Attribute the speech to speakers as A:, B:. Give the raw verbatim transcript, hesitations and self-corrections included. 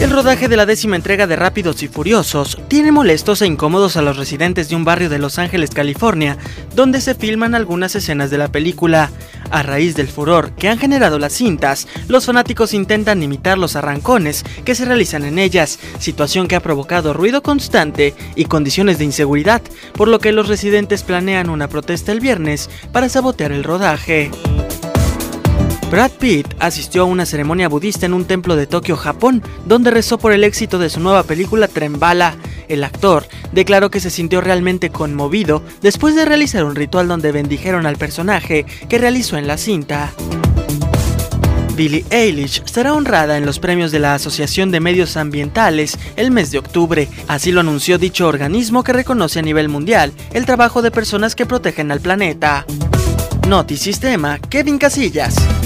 A: El rodaje de la décima entrega de Rápidos y Furiosos tiene molestos e incómodos a los residentes de un barrio de Los Ángeles, California, donde se filman algunas escenas de la película. A raíz del furor que han generado las cintas, los fanáticos intentan imitar los arrancones que se realizan en ellas, situación que ha provocado ruido constante y condiciones de inseguridad, por lo que los residentes planean una protesta el viernes para sabotear el rodaje. Brad Pitt asistió a una ceremonia budista en un templo de Tokio, Japón, donde rezó por el éxito de su nueva película Tren Bala. El actor declaró que se sintió realmente conmovido después de realizar un ritual donde bendijeron al personaje que realizó en la cinta. Billie Eilish será honrada en los premios de la Asociación de Medios Ambientales el mes de octubre, así lo anunció dicho organismo que reconoce a nivel mundial el trabajo de personas que protegen al planeta. Notisistema, Kevin Casillas.